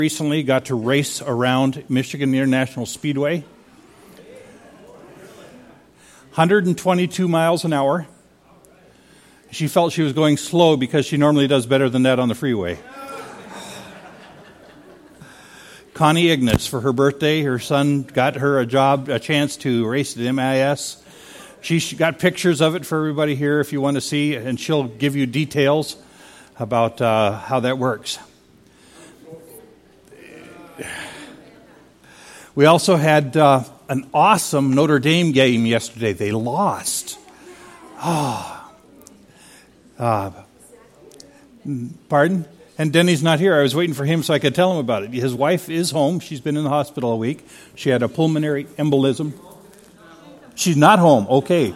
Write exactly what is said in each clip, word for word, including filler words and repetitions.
Recently got to race around Michigan International Speedway. one hundred twenty-two miles an hour. She felt she was going slow because she normally does better than that on the freeway. Connie Ignace, for her birthday, her son got her a job, a chance to race at M I S. She got pictures of it for everybody here if you want to see, and she'll give you details about uh, how that works. We also had uh, an awesome Notre Dame game yesterday. They lost. Oh. Uh, pardon? And Denny's not here. I was waiting for him so I could tell him about it. His wife is home. She's been in the hospital a week. She had a pulmonary embolism. She's not home. Okay.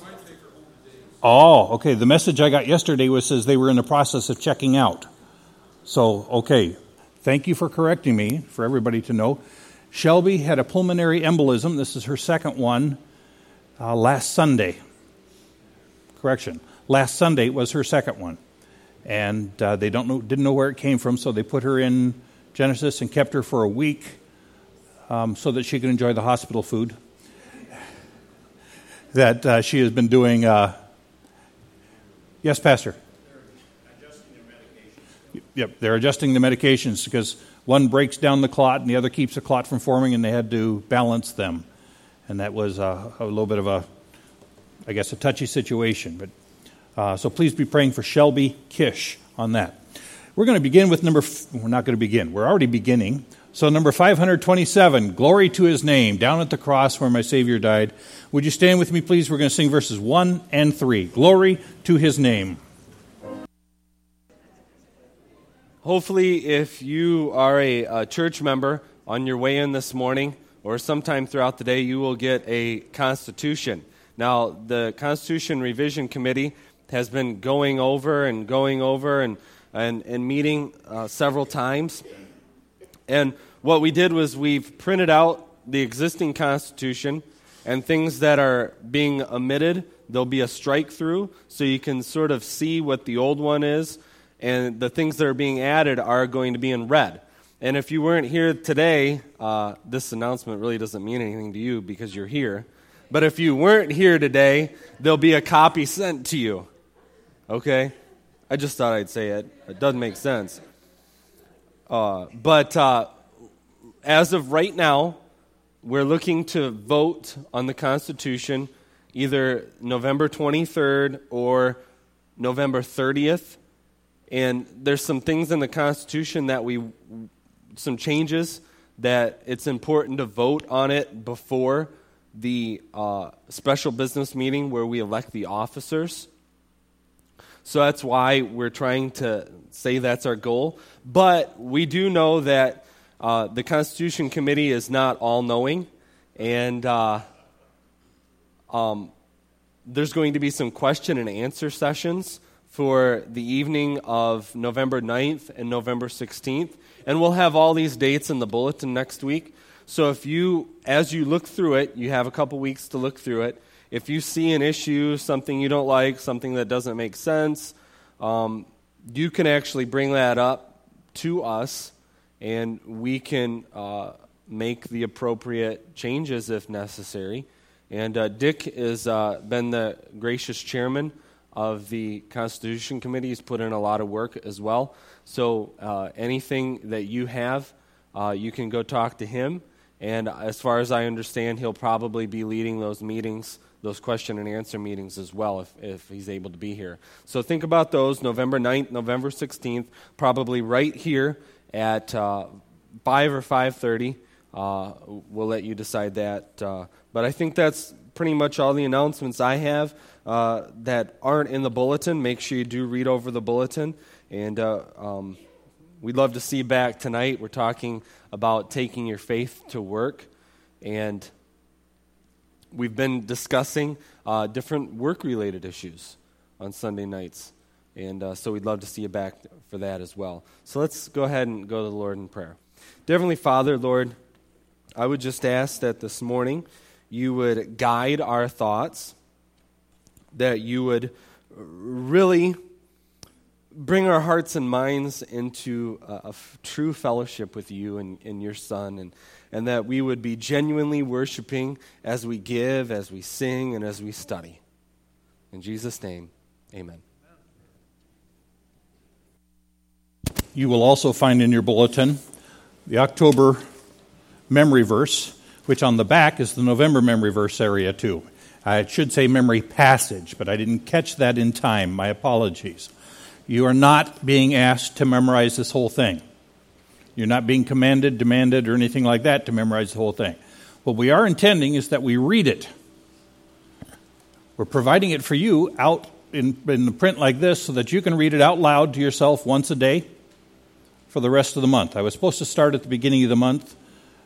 Oh, okay. The message I got yesterday was says they were in the process of checking out. So, okay. Thank you for correcting me, for everybody to know. Shelby had a pulmonary embolism. This is her second one uh, last Sunday. Correction. Last Sunday was her second one. And uh, they don't know, didn't know where it came from, so they put her in Genesis and kept her for a week um, so that she could enjoy the hospital food that uh, she has been doing. Uh, yes, Pastor? They're adjusting their medications. Yep, they're adjusting the medications because one breaks down the clot and the other keeps the clot from forming, and they had to balance them. And that was uh, a little bit of a, I guess, a touchy situation. But uh, so please be praying for Shelby Kish on that. We're going to begin with number, f- we're not going to begin. We're already beginning. So number five hundred twenty-seven, Glory to His Name, down at the cross where my Savior died. Would you stand with me, please? We're going to sing verses one and three. Glory to His Name. Hopefully, if you are a, a church member on your way in this morning or sometime throughout the day, you will get a Constitution. Now, the Constitution Revision Committee has been going over and going over and, and, and meeting uh, several times. And what we did was we've printed out the existing Constitution, and things that are being omitted, there'll be a strike through so you can sort of see what the old one is, and the things that are being added are going to be in red. And if you weren't here today, uh, this announcement really doesn't mean anything to you because you're here. But if you weren't here today, there'll be a copy sent to you. Okay? I just thought I'd say it. It doesn't make sense. Uh, but uh, as of right now, we're looking to vote on the Constitution either November twenty-third or November thirtieth. And there's some things in the Constitution that we, some changes that it's important to vote on it before the uh, special business meeting where we elect the officers. So that's why we're trying to say that's our goal. But we do know that uh, the Constitution Committee is not all-knowing, and uh, um, there's going to be some question and answer sessions for the evening of November ninth and November sixteenth. And we'll have all these dates in the bulletin next week. So if you, as you look through it, you have a couple weeks to look through it. If you see an issue, something you don't like, something that doesn't make sense, um, you can actually bring that up to us, and we can uh, make the appropriate changes if necessary. And uh, Dick has uh, been the gracious chairman of the Constitution Committee. He's put in a lot of work as well. So uh, anything that you have, uh, you can go talk to him. And as far as I understand, he'll probably be leading those meetings, those question and answer meetings as well, if, if he's able to be here. So think about those, November ninth, November sixteenth, probably right here at uh, five or five thirty. Uh, we'll let you decide that. Uh, but I think that's pretty much all the announcements I have uh, that aren't in the bulletin. Make sure you do read over the bulletin. And uh, um, we'd love to see you back tonight. We're talking about taking your faith to work. And we've been discussing uh, different work-related issues on Sunday nights. And uh, so we'd love to see you back for that as well. So let's go ahead and go to the Lord in prayer. Dear Heavenly Father, Lord, I would just ask that this morning you would guide our thoughts, that you would really bring our hearts and minds into a, a f- true fellowship with you and, and your Son, and, and that we would be genuinely worshiping as we give, as we sing, and as we study. In Jesus' name, amen. You will also find in your bulletin the October memory verse, which on the back is the November memory verse area too. I should say memory passage, but I didn't catch that in time. My apologies. You are not being asked to memorize this whole thing. You're not being commanded, demanded, or anything like that to memorize the whole thing. What we are intending is that we read it. We're providing it for you out in, in the print like this so that you can read it out loud to yourself once a day for the rest of the month. I was supposed to start at the beginning of the month.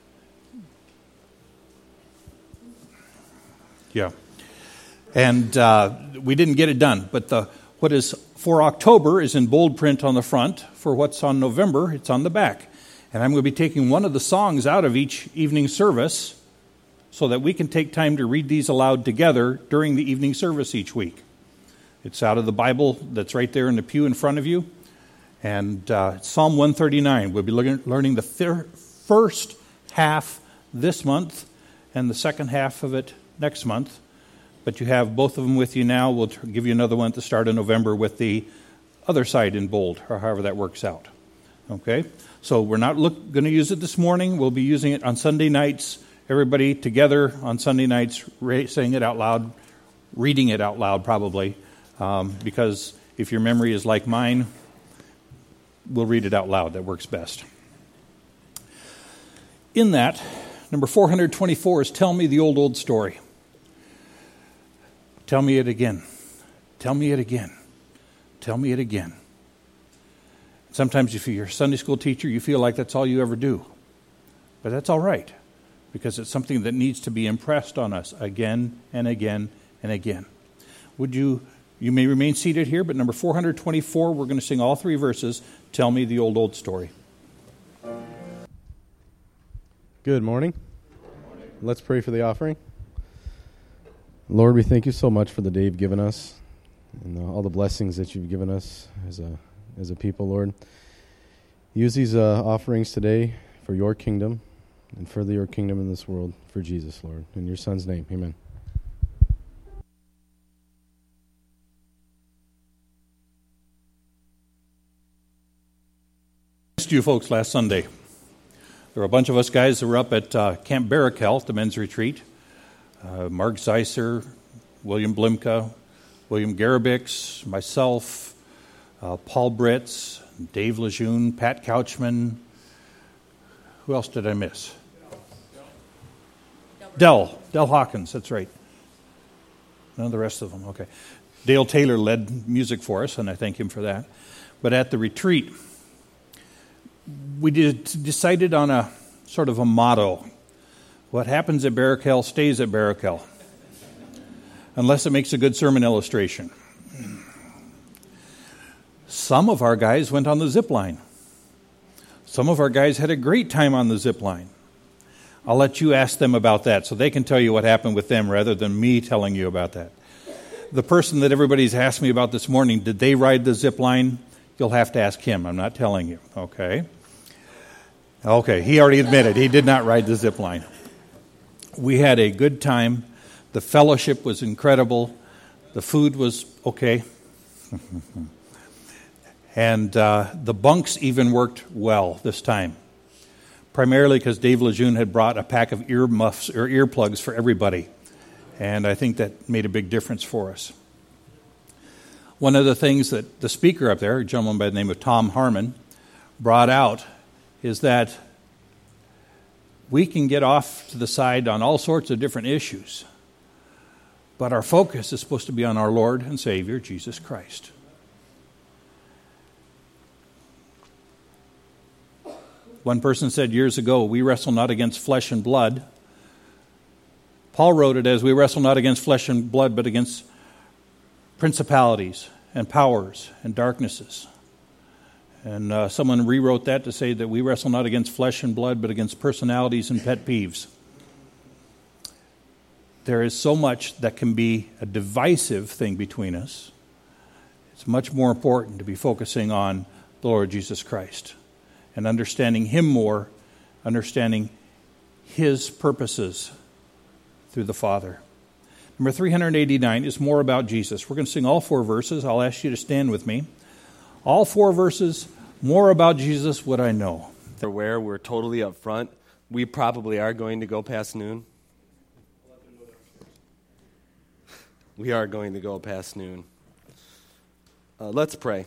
Yeah. And uh, we didn't get it done. But the what is for October is in bold print on the front. For what's on November, it's on the back. And I'm going to be taking one of the songs out of each evening service so that we can take time to read these aloud together during the evening service each week. It's out of the Bible that's right there in the pew in front of you. And uh, Psalm one thirty-nine. We'll be looking, learning the fir- first half this month and the second half of it next month. But you have both of them with you now. We'll t- give you another one at the start of November with the other side in bold, or however that works out. Okay? So we're not look, going to use it this morning. We'll be using it on Sunday nights. Everybody together on Sunday nights, ra- saying it out loud, reading it out loud probably, um, because if your memory is like mine, we'll read it out loud. That works best. In that, number four hundred twenty-four is Tell Me the Old, Old Story. Tell me it again. Tell me it again. Tell me it again. Sometimes if you're a Sunday school teacher, you feel like that's all you ever do. But that's all right, because it's something that needs to be impressed on us again and again and again. Would you, you may remain seated here, but number four hundred twenty-four, we're going to sing all three verses, Tell Me the Old, Old Story. Good morning. Good morning. Let's pray for the offering. Lord, we thank you so much for the day you've given us and all the blessings that you've given us as a as a people, Lord. Use these uh, offerings today for your kingdom and further your kingdom in this world for Jesus, Lord. In your Son's name, amen. I missed you folks last Sunday. There were a bunch of us guys that were up at uh, Camp Barakel, the men's retreat. Uh, Mark Zeisser, William Blimka, William Garabix, myself, uh, Paul Britz, Dave Lejeune, Pat Couchman. Who else did I miss? Dell. Dell Hawkins, that's right. None of the rest of them, okay. Dale Taylor led music for us, and I thank him for that. But at the retreat, we did, decided on a sort of a motto. What happens at Barakel stays at Barakel, unless it makes a good sermon illustration. Some of our guys went on the zip line. Some of our guys had a great time on the zip line. I'll let you ask them about that so they can tell you what happened with them rather than me telling you about that. The person that everybody's asked me about this morning, did they ride the zip line? You'll have to ask him. I'm not telling you, okay? Okay, he already admitted he did not ride the zip line. We had a good time. The fellowship was incredible. The food was okay. And uh, the bunks even worked well this time. Primarily because Dave Lejeune had brought a pack of ear muffs or earplugs for everybody. And I think that made a big difference for us. One of the things that the speaker up there, a gentleman by the name of Tom Harmon, brought out is that we can get off to the side on all sorts of different issues, but our focus is supposed to be on our Lord and Savior, Jesus Christ. One person said years ago, we wrestle not against flesh and blood. Paul wrote it as we wrestle not against flesh and blood, but against principalities and powers and darknesses. And uh, someone rewrote that to say that we wrestle not against flesh and blood, but against personalities and pet peeves. There is so much that can be a divisive thing between us. It's much more important to be focusing on the Lord Jesus Christ and understanding Him more, understanding His purposes through the Father. Number three hundred eighty-nine is more about Jesus. We're going to sing all four verses. I'll ask you to stand with me. All four verses, more about Jesus, what I know. They're where we're totally up front. We probably are going to go past noon. We are going to go past noon. Uh, let's pray.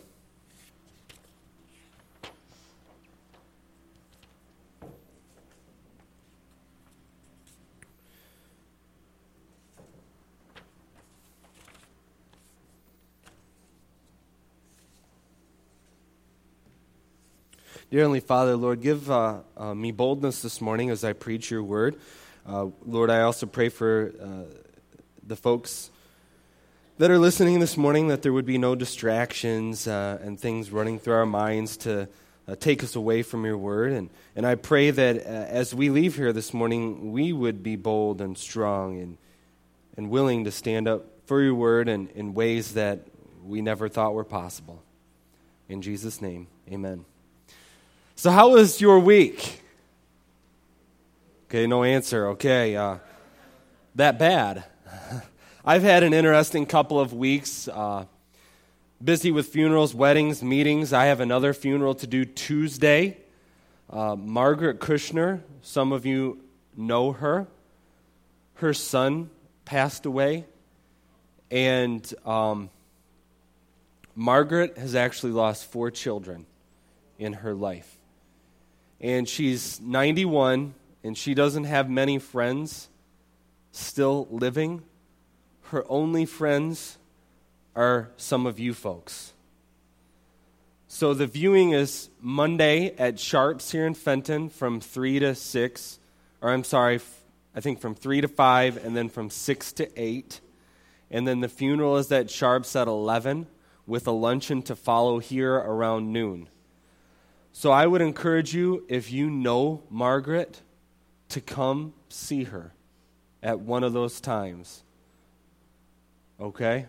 Dear Heavenly Father, Lord, give uh, uh, me boldness this morning as I preach your word. Uh, Lord, I also pray for uh, the folks that are listening this morning, that there would be no distractions uh, and things running through our minds to uh, take us away from your word. And, and I pray that uh, as we leave here this morning, we would be bold and strong and, and willing to stand up for your word in, in ways that we never thought were possible. In Jesus' name, amen. So how was your week? Okay, no answer. Okay, uh, that bad. I've had an interesting couple of weeks, uh, busy with funerals, weddings, meetings. I have another funeral to do Tuesday. Uh, Margaret Kushner, some of you know her. Her son passed away, and um, Margaret has actually lost four children in her life. And she's ninety-one, and she doesn't have many friends still living. Her only friends are some of you folks. So the viewing is Monday at Sharps here in Fenton from three to six. Or I'm sorry, I think from three to five, and then from six to eight. And then the funeral is at Sharps at eleven, with a luncheon to follow here around noon. So I would encourage you, if you know Margaret, to come see her at one of those times. Okay?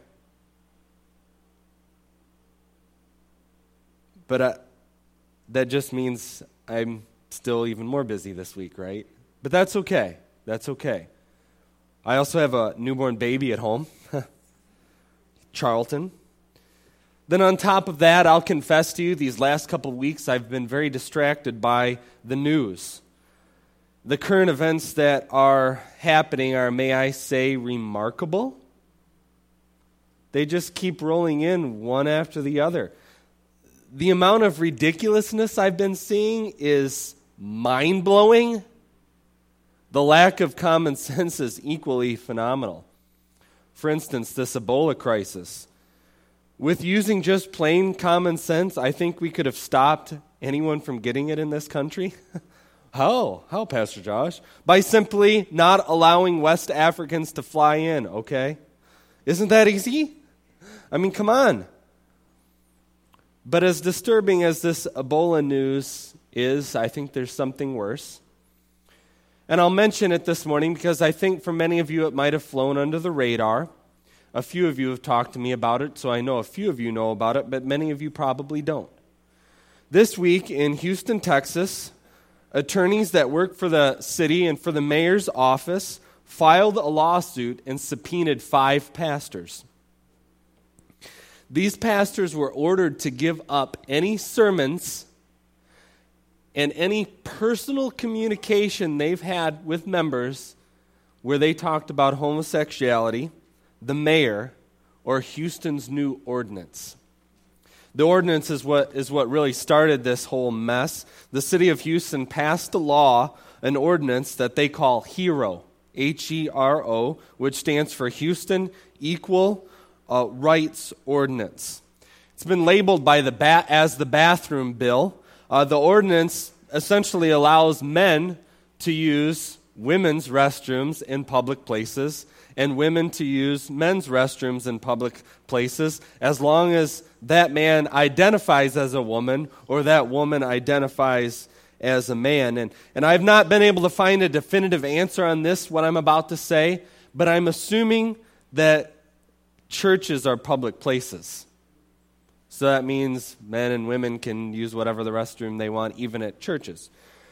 But uh, that just means I'm still even more busy this week, right? But that's okay. That's okay. I also have a newborn baby at home, Charlton. Then on top of that, I'll confess to you, these last couple of weeks, I've been very distracted by the news. The current events that are happening are, may I say, remarkable. They just keep rolling in one after the other. The amount of ridiculousness I've been seeing is mind-blowing. The lack of common sense is equally phenomenal. For instance, this Ebola crisis. With using just plain common sense, I think we could have stopped anyone from getting it in this country. How? How, Pastor Josh? By simply not allowing West Africans to fly in, okay? Isn't that easy? I mean, come on. But as disturbing as this Ebola news is, I think there's something worse. And I'll mention it this morning because I think for many of you it might have flown under the radar. A few of you have talked to me about it, so I know a few of you know about it, but many of you probably don't. This week in Houston, Texas, attorneys that work for the city and for the mayor's office filed a lawsuit and subpoenaed five pastors. These pastors were ordered to give up any sermons and any personal communication they've had with members where they talked about homosexuality, the mayor, or Houston's new ordinance. The ordinance is what is what really started this whole mess. The city of Houston passed a law, an ordinance that they call HERO, H E R O, which stands for Houston Equal uh, Rights Ordinance. It's been labeled by the ba- as the bathroom bill. Uh, the ordinance essentially allows men to use women's restrooms in public places and women to use men's restrooms in public places as long as that man identifies as a woman or that woman identifies as a man. And, and I've not been able to find a definitive answer on this, what I'm about to say, but I'm assuming that churches are public places. So that means men and women can use whatever the restroom they want, even at churches.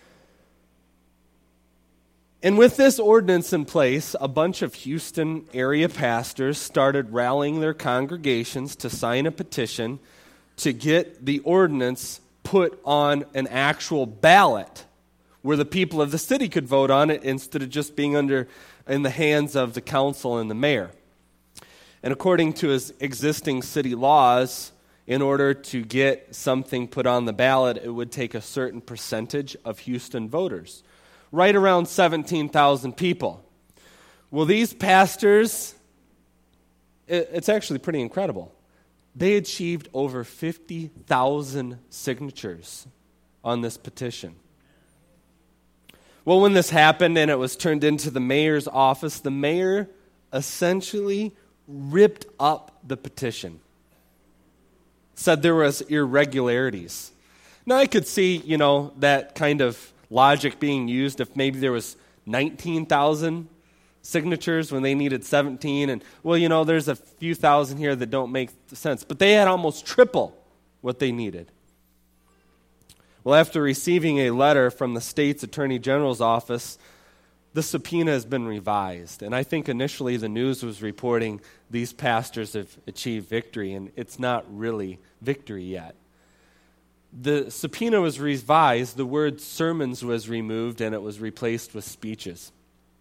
And with this ordinance in place, a bunch of Houston area pastors started rallying their congregations to sign a petition to get the ordinance put on an actual ballot where the people of the city could vote on it instead of just being under in the hands of the council and the mayor. And according to his existing city laws, in order to get something put on the ballot, it would take a certain percentage of Houston voters. Right around seventeen thousand people. Well, these pastors, it's actually pretty incredible. They achieved over fifty thousand signatures on this petition. Well, when this happened and it was turned into the mayor's office, the mayor essentially ripped up the petition. Said there was irregularities. Now, I could see, you know, that kind of logic being used if maybe there was nineteen thousand signatures when they needed seventeen, and well, you know, there's a few thousand here that don't make sense, but they had almost triple what they needed. Well, after receiving a letter from the state's attorney general's office, the subpoena has been revised, and I think initially the news was reporting these pastors have achieved victory, and it's not really victory yet. The subpoena was revised, the word sermons was removed, and it was replaced with speeches.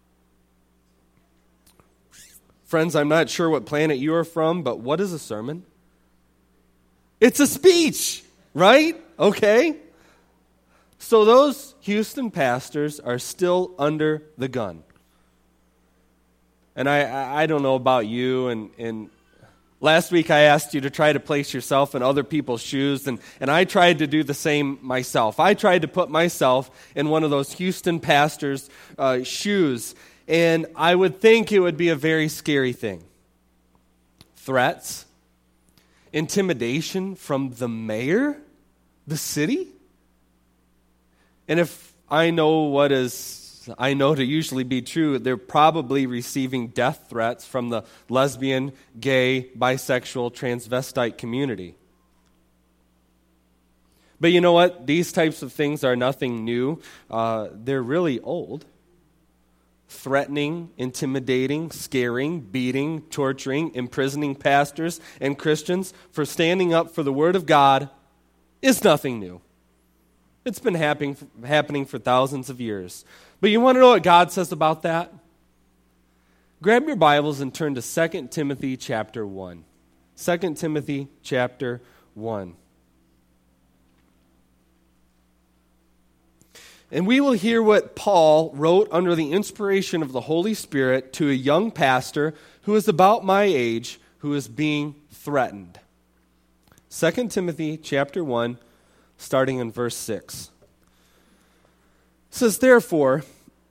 Friends, I'm not sure what planet you are from, but what is a sermon? It's a speech, right? Okay. So those Houston pastors are still under the gun. And I, I don't know about you, and, and last week I asked you to try to place yourself in other people's shoes, and, and I tried to do the same myself. I tried to put myself in one of those Houston pastors' uh, shoes, and I would think it would be a very scary thing. Threats, intimidation from the mayor, the city. And if I know what is, I know to usually be true, they're probably receiving death threats from the lesbian, gay, bisexual, transvestite community. But you know what? These types of things are nothing new. Uh, they're really old. Threatening, intimidating, scaring, beating, torturing, imprisoning pastors and Christians for standing up for the Word of God is nothing new. It's been happening, happening for thousands of years. But you want to know what God says about that? Grab your Bibles and turn to Second Timothy chapter one. Second Timothy chapter one. And we will hear what Paul wrote under the inspiration of the Holy Spirit to a young pastor who is about my age, who is being threatened. Second Timothy chapter one, starting in verse six. It says, "Therefore,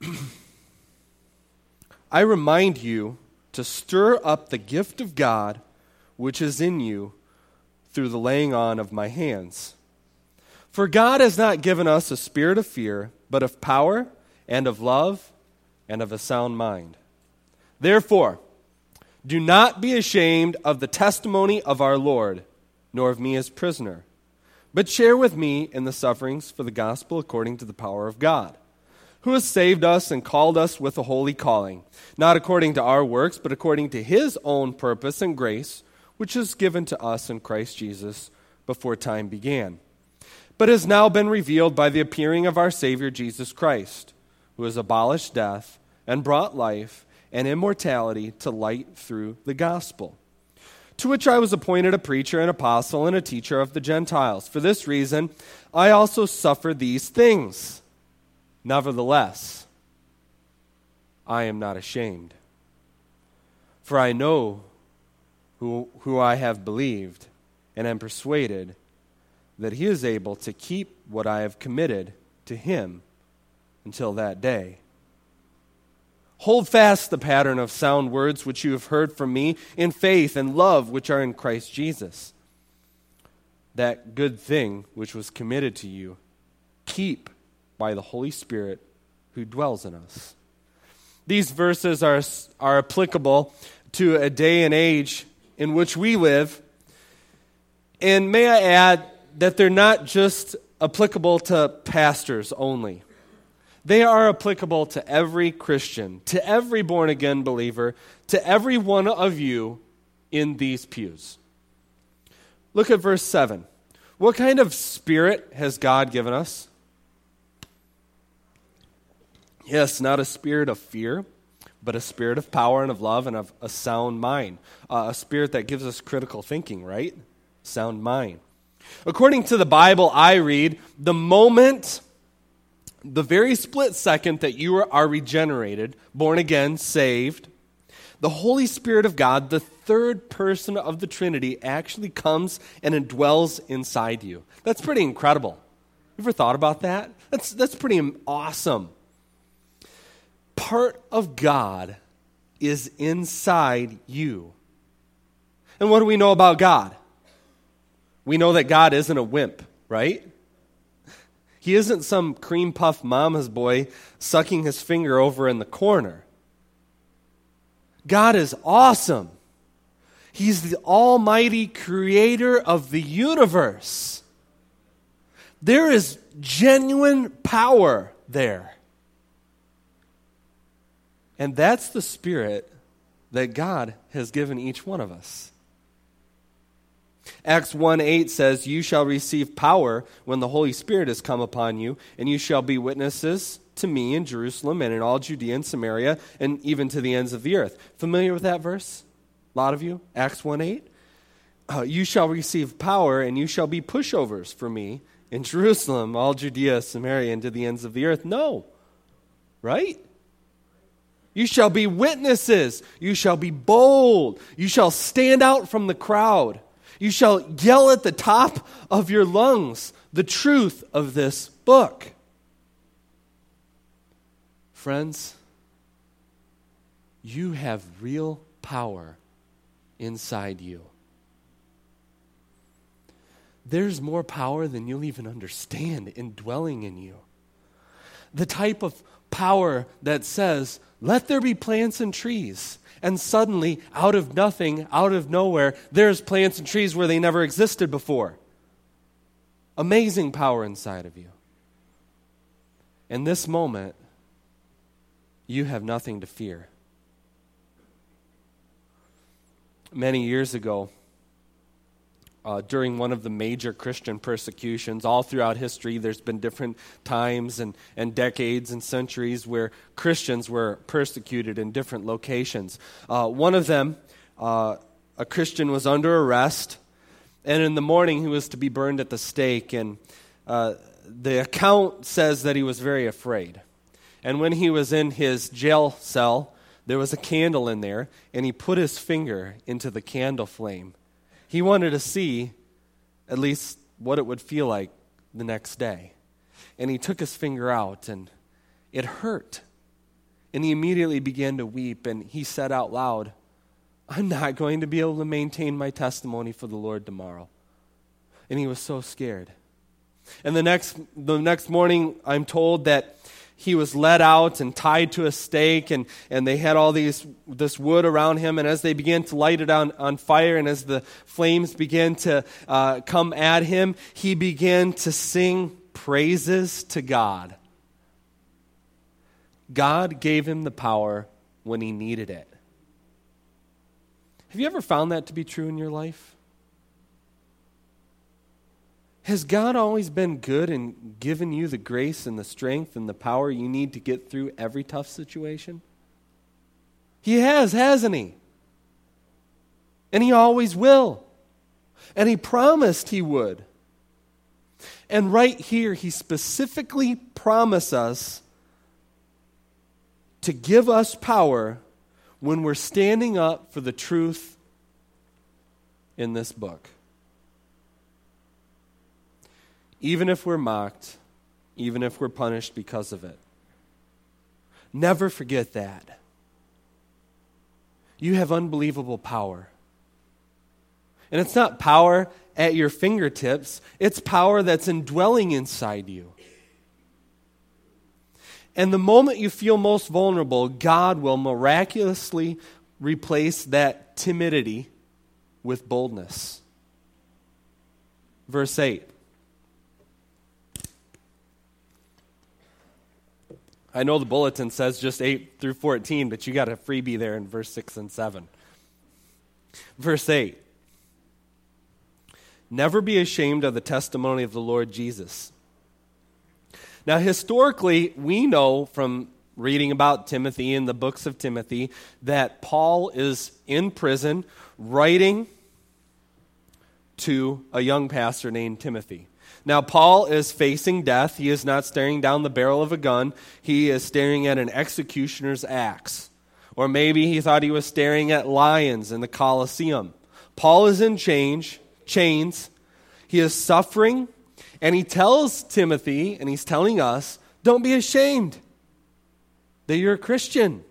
I remind you to stir up the gift of God which is in you through the laying on of my hands. For God has not given us a spirit of fear, but of power and of love and of a sound mind. Therefore, do not be ashamed of the testimony of our Lord, nor of me as prisoner, but share with me in the sufferings for the gospel according to the power of God, who has saved us and called us with a holy calling, not according to our works, but according to his own purpose and grace, which is given to us in Christ Jesus before time began, but has now been revealed by the appearing of our Savior Jesus Christ, who has abolished death and brought life and immortality to light through the gospel, to which I was appointed a preacher, an apostle, and a teacher of the Gentiles. For this reason, I also suffer these things. Nevertheless, I am not ashamed. For I know who, who I have believed, and am persuaded that he is able to keep what I have committed to him until that day. Hold fast the pattern of sound words which you have heard from me in faith and love which are in Christ Jesus. That good thing which was committed to you, keep by the Holy Spirit who dwells in us." These verses are, are applicable to a day and age in which we live, And may I add that they're not just applicable to pastors only. They are applicable to every Christian, to every born-again believer, to every one of you in these pews. Look at verse seven. What kind of spirit has God given us? Yes, not a spirit of fear, but a spirit of power and of love and of a sound mind. Uh, a spirit that gives us critical thinking, right? Sound mind. According to the Bible I read, the moment, the very split second that you are regenerated, born again, saved, the Holy Spirit of God, the third person of the Trinity, actually comes and indwells inside you. That's pretty incredible. You ever thought about that? That's, that's pretty awesome. Part of God is inside you. And what do we know about God? We know that God isn't a wimp, right? He isn't some cream puff mama's boy sucking his finger over in the corner. God is awesome. He's the almighty creator of the universe. There is genuine power there. And that's the spirit that God has given each one of us. Acts one eight says, "You shall receive power when the Holy Spirit has come upon you, and you shall be witnesses to me in Jerusalem and in all Judea and Samaria and even to the ends of the earth." Familiar with that verse? A lot of you? Acts one eight? Uh, you shall receive power, and you shall be pushovers for me in Jerusalem, all Judea, Samaria, and to the ends of the earth. No. Right? You shall be witnesses. You shall be bold. You shall stand out from the crowd. You shall yell at the top of your lungs the truth of this book. Friends, you have real power inside you. There's more power than you'll even understand indwelling in you. The type of power that says, let there be plants and trees. And suddenly, out of nothing, out of nowhere, there's plants and trees where they never existed before. Amazing power inside of you. In this moment, you have nothing to fear. Many years ago, Uh, during one of the major Christian persecutions, all throughout history, there's been different times and, and decades and centuries where Christians were persecuted in different locations. Uh, one of them, uh, a Christian was under arrest, and in the morning he was to be burned at the stake, and uh, the account says that he was very afraid. And when he was in his jail cell, there was a candle in there, and he put his finger into the candle flame. He wanted to see at least what it would feel like the next day. And he took his finger out, and it hurt. And he immediately began to weep, and he said out loud, I'm not going to be able to maintain my testimony for the Lord tomorrow. And he was so scared. And the next, the next morning, I'm told that he was led out and tied to a stake, and, and they had all these this wood around him, and as they began to light it on, on fire, and as the flames began to uh, come at him, he began to sing praises to God. God gave him the power when he needed it. Have you ever found that to be true in your life? Has God always been good and given you the grace and the strength and the power you need to get through every tough situation? He has, hasn't he? And he always will. And he promised he would. And right here, he specifically promised us to give us power when we're standing up for the truth in this book. Even if we're mocked, even if we're punished because of it. Never forget that. You have unbelievable power. And it's not power at your fingertips, it's power that's indwelling inside you. And the moment you feel most vulnerable, God will miraculously replace that timidity with boldness. verse eight. I know the bulletin says just eight through fourteen, but you got a freebie there in verse six and seven. Verse eight. Never be ashamed of the testimony of the Lord Jesus. Now, historically, we know from reading about Timothy in the books of Timothy that Paul is in prison writing to a young pastor named Timothy. Now, Paul is facing death. He is not staring down the barrel of a gun. He is staring at an executioner's axe. Or maybe he thought he was staring at lions in the Colosseum. Paul is in chains, chains. He is suffering, and he tells Timothy, and he's telling us, don't be ashamed that you're a Christian.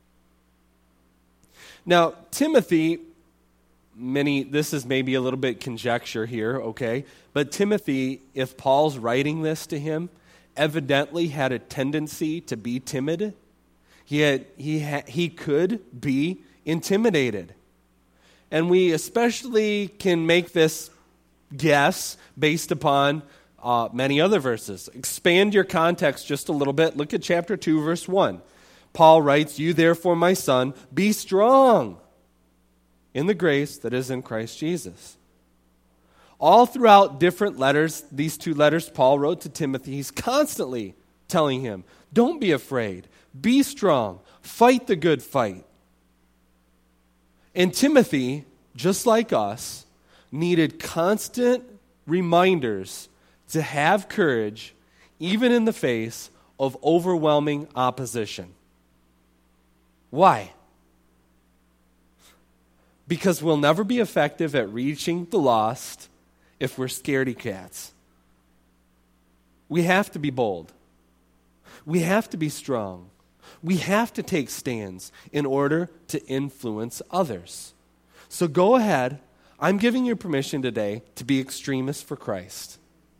Now, Timothy, many, this is maybe a little bit conjecture here, okay? But Timothy, if Paul's writing this to him, evidently had a tendency to be timid. He had, he ha, he could be intimidated. And we especially can make this guess based upon uh, many other verses. Expand your context just a little bit. Look at chapter two, verse one. Paul writes, "You therefore, my son, be strong in the grace that is in Christ Jesus." All throughout different letters, these two letters Paul wrote to Timothy, he's constantly telling him, don't be afraid, be strong, fight the good fight. And Timothy, just like us, needed constant reminders to have courage, even in the face of overwhelming opposition. Why? Because we'll never be effective at reaching the lost if we're scaredy cats. We have to be bold. We have to be strong. We have to take stands in order to influence others. So go ahead. I'm giving you permission today to be extremists for Christ.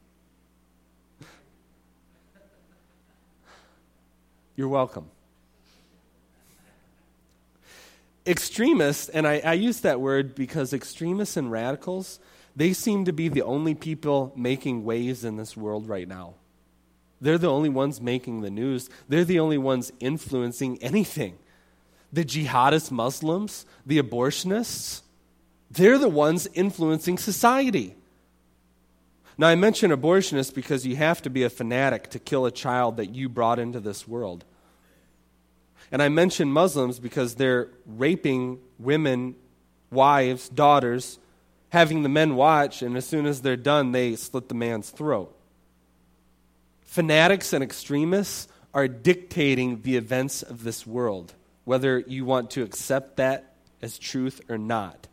You're welcome. Extremists, and I, I use that word because extremists and radicals, they seem to be the only people making waves in this world right now. They're the only ones making the news. They're the only ones influencing anything. The jihadist Muslims, the abortionists, they're the ones influencing society. Now, I mention abortionists because you have to be a fanatic to kill a child that you brought into this world. And I mention Muslims because they're raping women, wives, daughters, having the men watch, and as soon as they're done, they slit the man's throat. Fanatics and extremists are dictating the events of this world, whether you want to accept that as truth or not.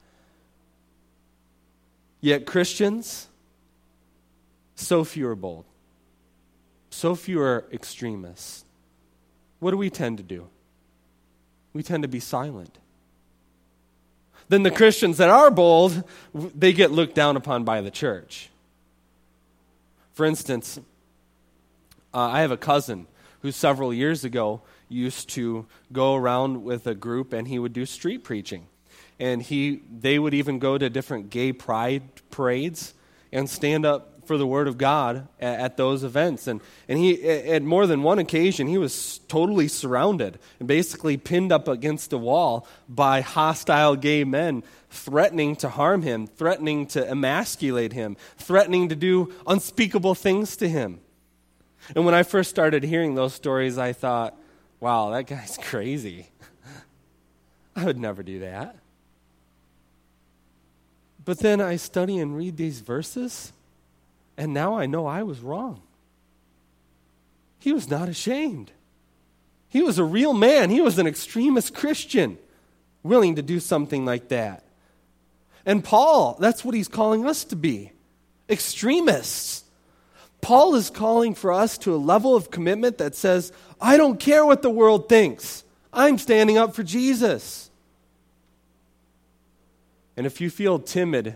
Yet Christians, so few are bold. So few are extremists. What do we tend to do? We tend to be silent. Then the Christians that are bold, they get looked down upon by the church. For instance, uh, I have a cousin who several years ago used to go around with a group and he would do street preaching. And he, they would even go to different gay pride parades and stand up for the Word of God at, at those events. And, and he, at more than one occasion, he was totally surrounded and basically pinned up against a wall by hostile gay men threatening to harm him, threatening to emasculate him, threatening to do unspeakable things to him. And when I first started hearing those stories, I thought, wow, that guy's crazy. I would never do that. But then I study and read these verses, and now I know I was wrong. He was not ashamed. He was a real man. He was an extremist Christian, willing to do something like that. And Paul, that's what he's calling us to be, extremists. Paul is calling for us to a level of commitment that says, I don't care what the world thinks. I'm standing up for Jesus. And if you feel timid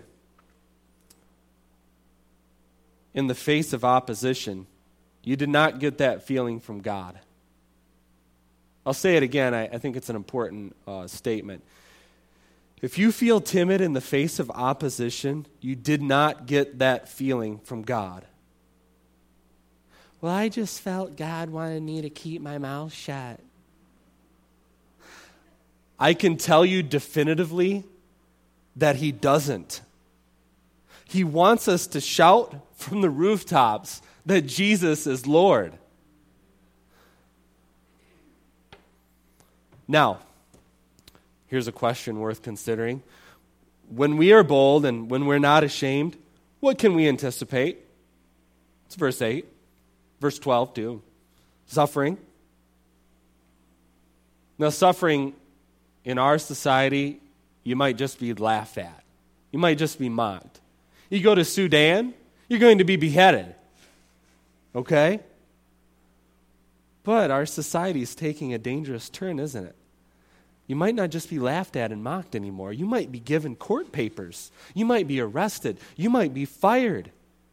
in the face of opposition, you did not get that feeling from God. I'll say it again. I, I think it's an important uh, statement. If you feel timid in the face of opposition, you did not get that feeling from God. Well, I just felt God wanted me to keep my mouth shut. I can tell you definitively that he doesn't. He wants us to shout from the rooftops that Jesus is Lord. Now, here's a question worth considering. When we are bold and when we're not ashamed, what can we anticipate? It's verse eight. Verse twelve, too. Suffering. Now, suffering in our society, you might just be laughed at. You might just be mocked. You go to Sudan, you're going to be beheaded. Okay? But our society is taking a dangerous turn, isn't it? You might not just be laughed at and mocked anymore. You might be given court papers. You might be arrested. You might be fired.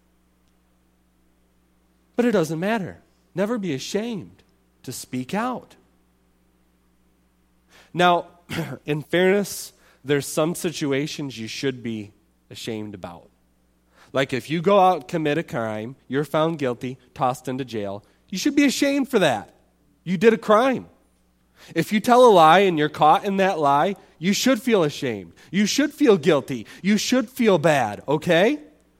But it doesn't matter. Never be ashamed to speak out. Now, in fairness, there's some situations you should be ashamed about. Like if you go out and commit a crime, you're found guilty, tossed into jail, you should be ashamed for that. You did a crime. If you tell a lie and you're caught in that lie, you should feel ashamed. You should feel guilty. You should feel bad, okay?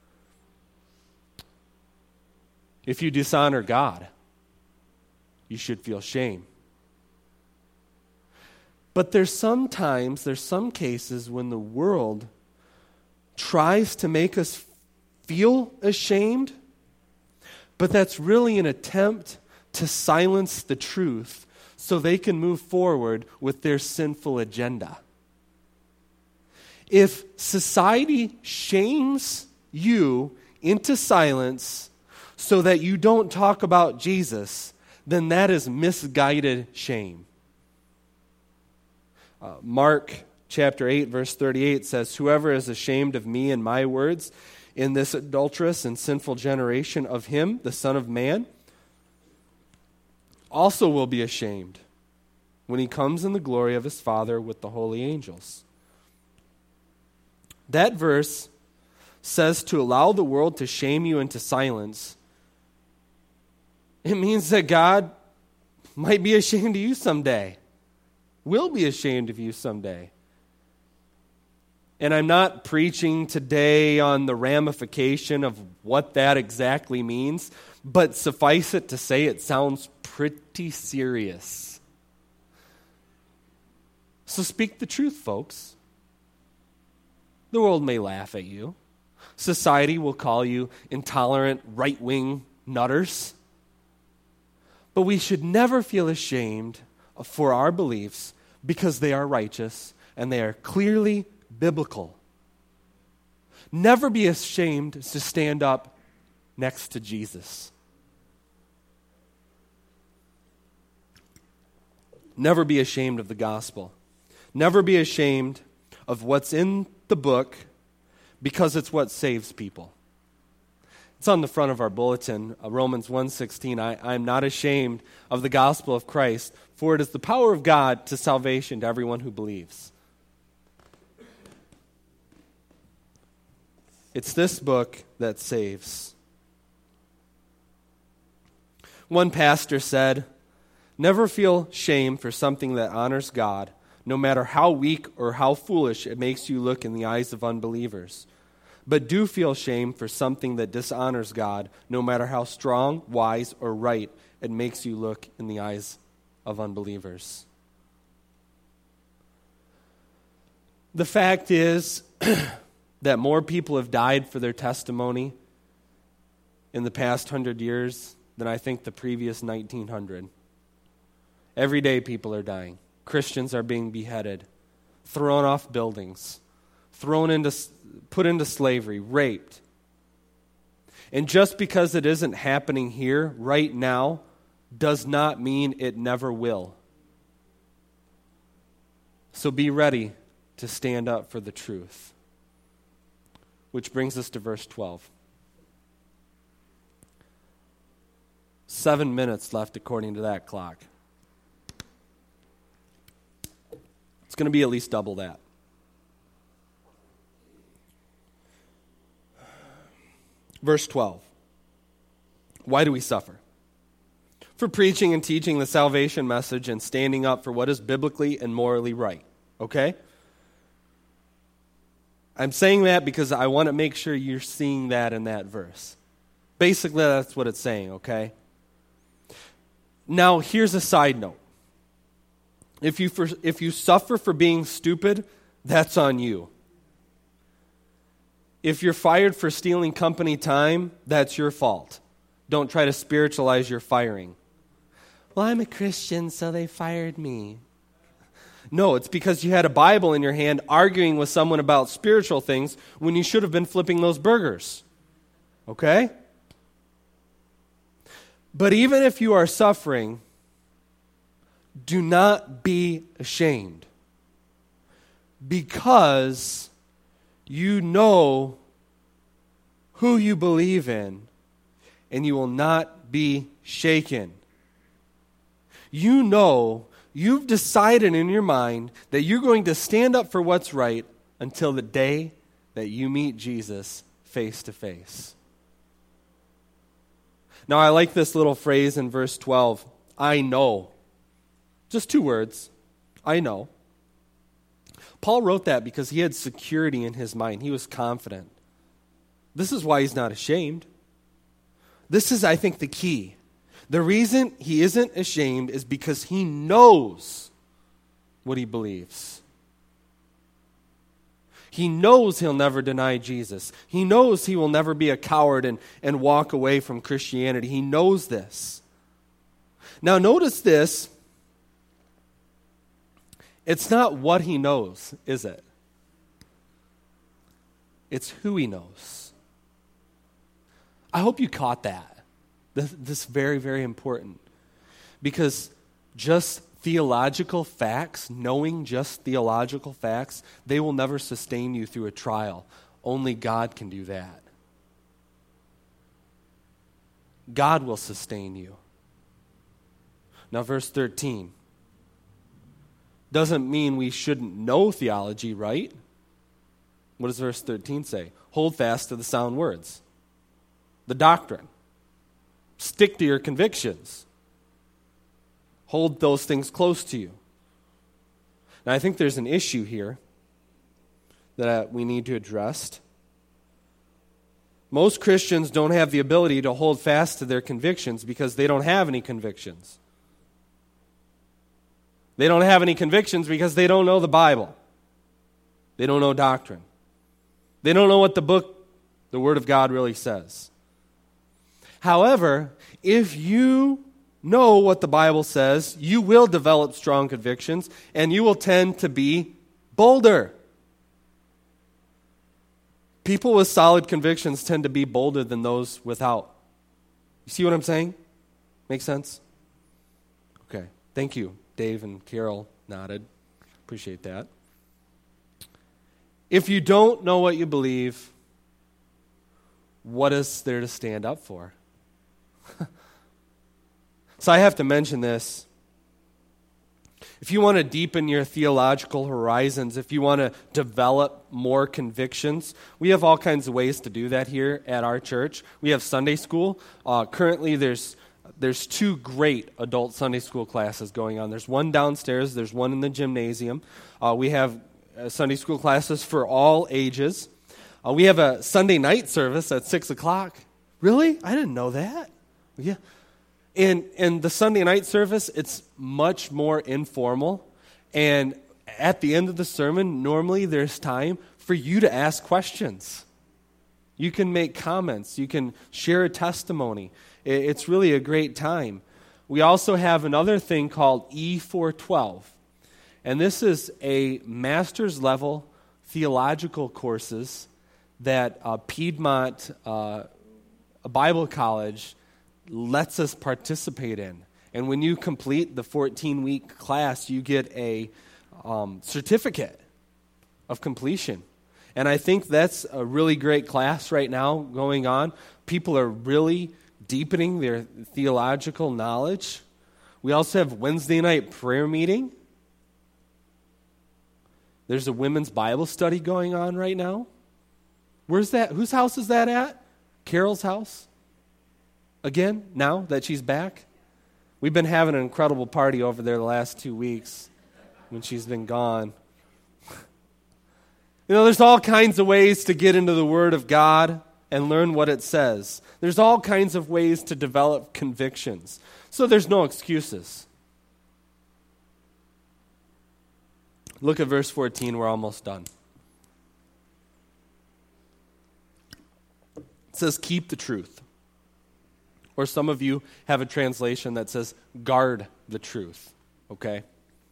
If you dishonor God, you should feel shame. But there's sometimes, there's some cases when the world tries to make us feel ashamed, but that's really an attempt to silence the truth so they can move forward with their sinful agenda. If society shames you into silence so that you don't talk about Jesus, then that is misguided shame. Uh, Mark chapter eight, verse thirty-eight says, "Whoever is ashamed of me and my words in this adulterous and sinful generation, of him, the Son of Man, also will be ashamed when he comes in the glory of his Father with the holy angels." That verse says to allow the world to shame you into silence. It means that God might be ashamed of you someday, will be ashamed of you someday. And I'm not preaching today on the ramification of what that exactly means, but suffice it to say it sounds pretty serious. So speak the truth, folks. The world may laugh at you. Society will call you intolerant, right-wing nutters. But we should never feel ashamed for our beliefs because they are righteous and they are clearly biblical. Never be ashamed to stand up next to Jesus. Never be ashamed of the gospel. Never be ashamed of what's in the book because it's what saves people. It's on the front of our bulletin, uh, Romans one sixteen. I, I am not ashamed of the gospel of Christ, for it is the power of God to salvation to everyone who believes. It's this book that saves. One pastor said, "Never feel shame for something that honors God, no matter how weak or how foolish it makes you look in the eyes of unbelievers. But do feel shame for something that dishonors God, no matter how strong, wise, or right it makes you look in the eyes of unbelievers." The fact is that more people have died for their testimony in the past hundred years than I think the previous nineteen hundred. Every day people are dying. Christians are being beheaded, thrown off buildings, thrown into, put into slavery, raped. And just because it isn't happening here right now does not mean it never will. So be ready to stand up for the truth. Which brings us to verse twelve. Seven minutes left according to that clock. It's going to be at least double that. Verse twelve. Why do we suffer? For preaching and teaching the salvation message and standing up for what is biblically and morally right. Okay? I'm saying that because I want to make sure you're seeing that in that verse. Basically, that's what it's saying, okay? Now, here's a side note. If you for, if you suffer for being stupid, that's on you. If you're fired for stealing company time, that's your fault. Don't try to spiritualize your firing. Well, I'm a Christian, so they fired me. No, it's because you had a Bible in your hand arguing with someone about spiritual things when you should have been flipping those burgers. Okay? But even if you are suffering, do not be ashamed, because you know who you believe in, and you will not be shaken. You know, you've decided in your mind that you're going to stand up for what's right until the day that you meet Jesus face to face. Now, I like this little phrase in verse twelve, I know. Just two words, I know. Paul wrote that because he had security in his mind. He was confident. This is why he's not ashamed. This is, I think, the key. The reason he isn't ashamed is because he knows what he believes. He knows he'll never deny Jesus. He knows he will never be a coward and, and walk away from Christianity. He knows this. Now, notice this. It's not what he knows, is it? It's who he knows. I hope you caught that. This, this is very, very important. Because just theological facts, knowing just theological facts, they will never sustain you through a trial. Only God can do that. God will sustain you. Now, verse thirteen. Doesn't mean we shouldn't know theology, right? What does verse thirteen say? Hold fast to the sound words. The doctrine. Stick to your convictions. Hold those things close to you. Now, I think there's an issue here that we need to address. Most Christians don't have the ability to hold fast to their convictions because they don't have any convictions. They don't have any convictions because they don't know the Bible. They don't know doctrine. They don't know what the book, the Word of God, really says. However, if you know what the Bible says, you will develop strong convictions, and you will tend to be bolder. People with solid convictions tend to be bolder than those without. You see what I'm saying? Make sense? Okay. Thank you. Dave and Carol nodded. Appreciate that. If you don't know what you believe, what is there to stand up for? So I have to mention this. If you want to deepen your theological horizons, if you want to develop more convictions, we have all kinds of ways to do that here at our church. We have Sunday school. Uh, currently, there's There's two great adult Sunday school classes going on. There's one downstairs. There's one in the gymnasium. Uh, we have uh, Sunday school classes for all ages. Uh, we have a Sunday night service at six o'clock. Really? I didn't know that. Yeah. And, and the Sunday night service, it's much more informal. And at the end of the sermon, normally there's time for you to ask questions. You can make comments. You can share a testimony. It's really a great time. We also have another thing called E four twelve. And this is a master's level theological courses that uh, Piedmont uh, Bible College lets us participate in. And when you complete the fourteen-week class, you get a um, certificate of completion. And I think that's a really great class right now going on. People are really deepening their theological knowledge. We also have Wednesday night prayer meeting. There's a women's Bible study going on right now. Where's that? Whose house is that at? Carol's house? Again, now that she's back? We've been having an incredible party over there the last two weeks when she's been gone. You know, there's all kinds of ways to get into the Word of God and learn what it says. There's all kinds of ways to develop convictions. So there's no excuses. Look at verse fourteen. We're almost done. It says, keep the truth. Or some of you have a translation that says, guard the truth. Okay?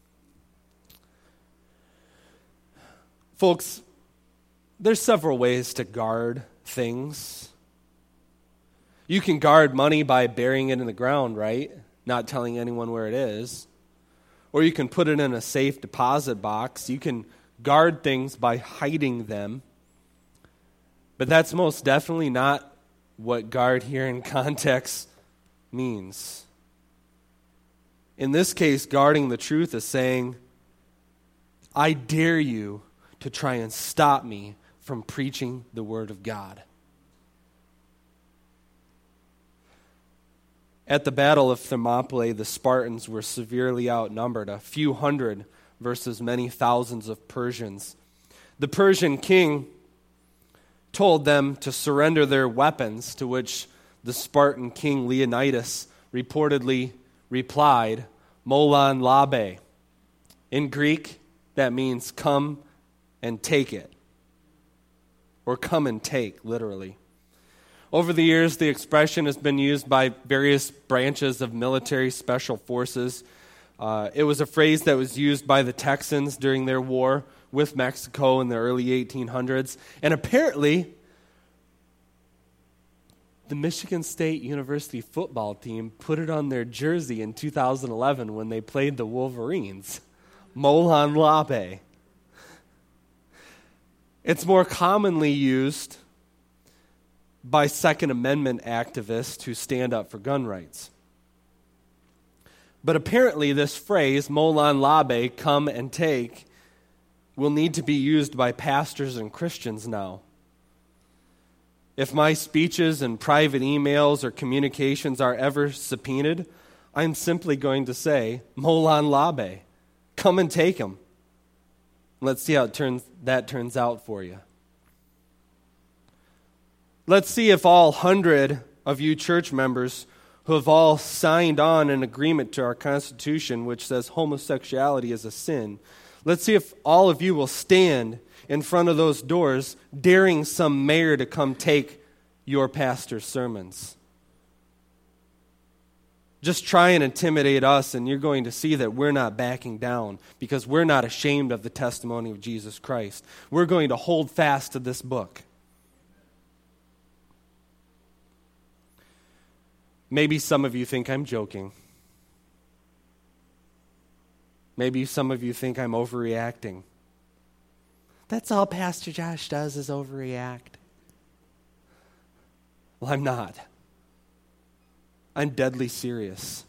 Folks, there's several ways to guard things. You can guard money by burying it in the ground, right? Not telling anyone where it is. Or you can put it in a safe deposit box. You can guard things by hiding them. But that's most definitely not what guard here in context means. In this case, guarding the truth is saying, I dare you to try and stop me from preaching the Word of God. At the Battle of Thermopylae, the Spartans were severely outnumbered, a few hundred versus many thousands of Persians. The Persian king told them to surrender their weapons, to which the Spartan king Leonidas reportedly replied, Molon labe. In Greek, that means come and take it. Or come and take, literally. Over the years, the expression has been used by various branches of military special forces. Uh, it was a phrase that was used by the Texans during their war with Mexico in the early eighteen hundreds. And apparently, the Michigan State University football team put it on their jersey in two thousand eleven when they played the Wolverines. Molon labe. It's more commonly used by Second Amendment activists who stand up for gun rights. But apparently this phrase, molon labe, come and take, will need to be used by pastors and Christians now. If my speeches and private emails or communications are ever subpoenaed, I'm simply going to say, molon labe, come and take them. Let's see how it turns, that turns out for you. Let's see if all hundred of you church members who have all signed on an agreement to our Constitution which says homosexuality is a sin, let's see if all of you will stand in front of those doors daring some mayor to come take your pastor's sermons. Just try and intimidate us, and you're going to see that we're not backing down because we're not ashamed of the testimony of Jesus Christ. We're going to hold fast to this book. Maybe some of you think I'm joking. Maybe some of you think I'm overreacting. That's all Pastor Josh does is overreact. Well, I'm not. I'm deadly serious.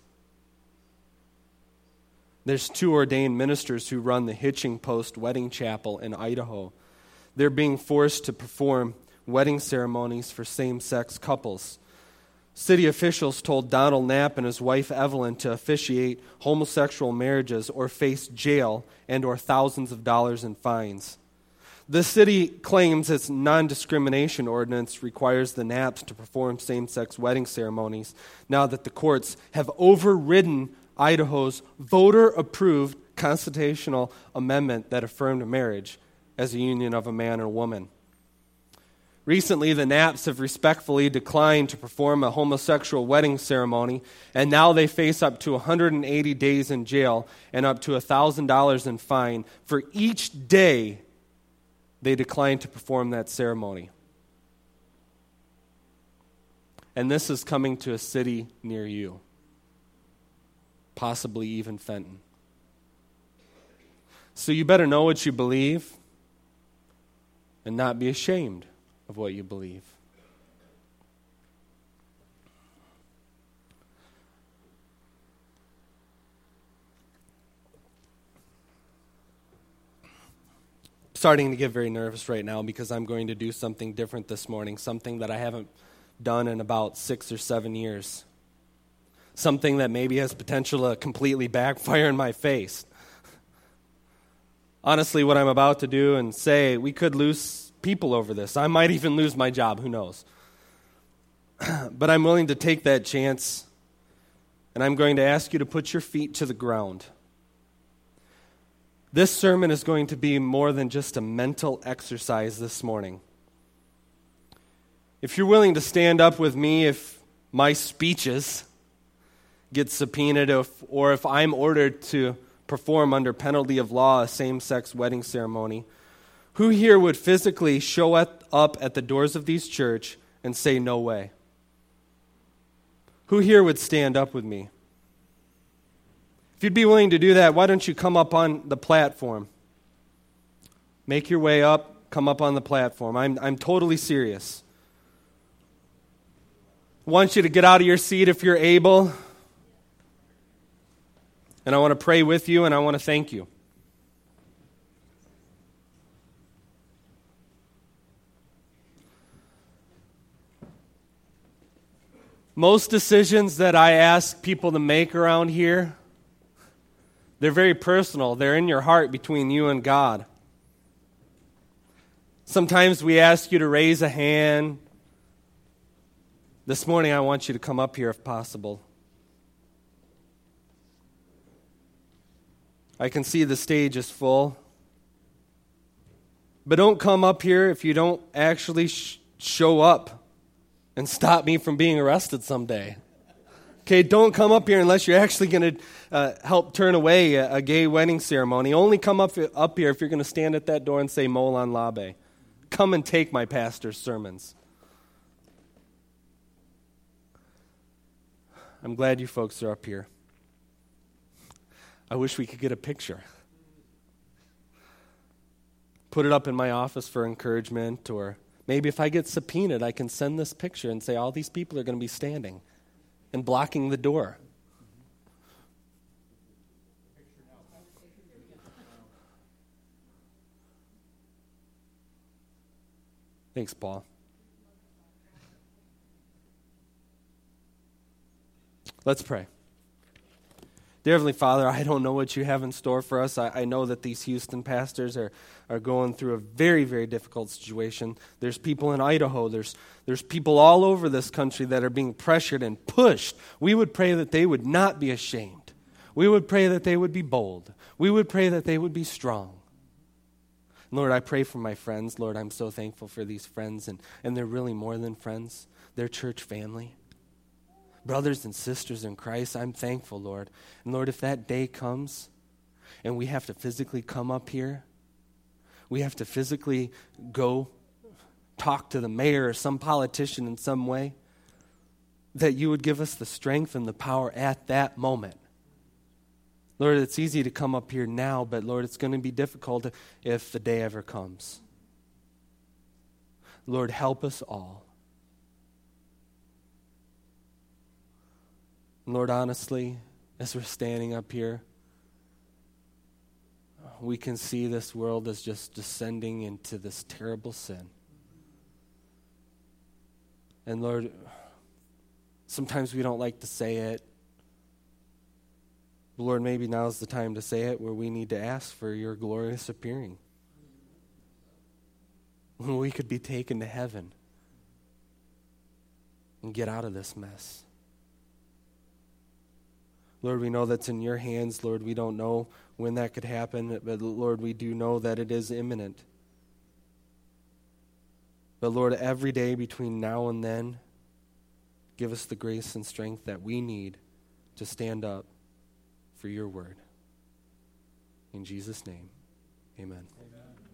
There's two ordained ministers who run the Hitching Post Wedding Chapel in Idaho. They're being forced to perform wedding ceremonies for same-sex couples. City officials told Donald Knapp and his wife Evelyn to officiate homosexual marriages or face jail and or thousands of dollars in fines. The city claims its non-discrimination ordinance requires the Knapps to perform same-sex wedding ceremonies now that the courts have overridden Idaho's voter-approved constitutional amendment that affirmed marriage as a union of a man and a woman. Recently, the Knapps have respectfully declined to perform a homosexual wedding ceremony, and now they face up to one hundred eighty days in jail and up to one thousand dollars in fine for each day they decline to perform that ceremony. And this is coming to a city near you, possibly even Fenton. So you better know what you believe and not be ashamed of what you believe. Starting to get very nervous right now because I'm going to do something different this morning, something that I haven't done in about six or seven years. Something that maybe has potential to completely backfire in my face. Honestly, what I'm about to do and say, we could lose people over this. I might even lose my job, who knows? But I'm willing to take that chance, and I'm going to ask you to put your feet to the ground. This sermon is going to be more than just a mental exercise this morning. If you're willing to stand up with me, if my speeches get subpoenaed, if, or if I'm ordered to perform under penalty of law a same-sex wedding ceremony, who here would physically show at, up at the doors of these church and say, no way? Who here would stand up with me? If you'd be willing to do that, why don't you come up on the platform? Make your way up, come up on the platform. I'm, I'm totally serious. I want you to get out of your seat if you're able. And I want to pray with you, and I want to thank you. Most decisions that I ask people to make around here, they're very personal. They're in your heart between you and God. Sometimes we ask you to raise a hand. This morning I want you to come up here if possible. I can see the stage is full. But don't come up here if you don't actually sh- show up and stop me from being arrested someday. Okay, don't come up here unless you're actually going to uh, help turn away a, a gay wedding ceremony. Only come up, up here if you're going to stand at that door and say Molon Labe. Come and take my pastor's sermons. I'm glad you folks are up here. I wish we could get a picture. Put it up in my office for encouragement, or maybe if I get subpoenaed, I can send this picture and say all these people are going to be standing and blocking the door. Thanks, Paul. Let's pray. Dear Heavenly Father, I don't know what you have in store for us. I, I know that these Houston pastors are, are going through a very, very difficult situation. There's people in Idaho. There's, there's people all over this country that are being pressured and pushed. We would pray that they would not be ashamed. We would pray that they would be bold. We would pray that they would be strong. Lord, I pray for my friends. Lord, I'm so thankful for these friends, and, and they're really more than friends. They're church family. Brothers and sisters in Christ, I'm thankful, Lord. And Lord, if that day comes and we have to physically come up here, we have to physically go talk to the mayor or some politician in some way, that you would give us the strength and the power at that moment. Lord, it's easy to come up here now, but Lord, it's going to be difficult if the day ever comes. Lord, help us all. Lord, honestly, as we're standing up here, we can see this world as just descending into this terrible sin. And Lord, sometimes we don't like to say it. But Lord, maybe now's the time to say it, where we need to ask for your glorious appearing. When we could be taken to heaven and get out of this mess. Lord, we know that's in your hands. Lord, we don't know when that could happen, but Lord, we do know that it is imminent. But Lord, every day between now and then, give us the grace and strength that we need to stand up for your word. In Jesus' name, amen. Amen.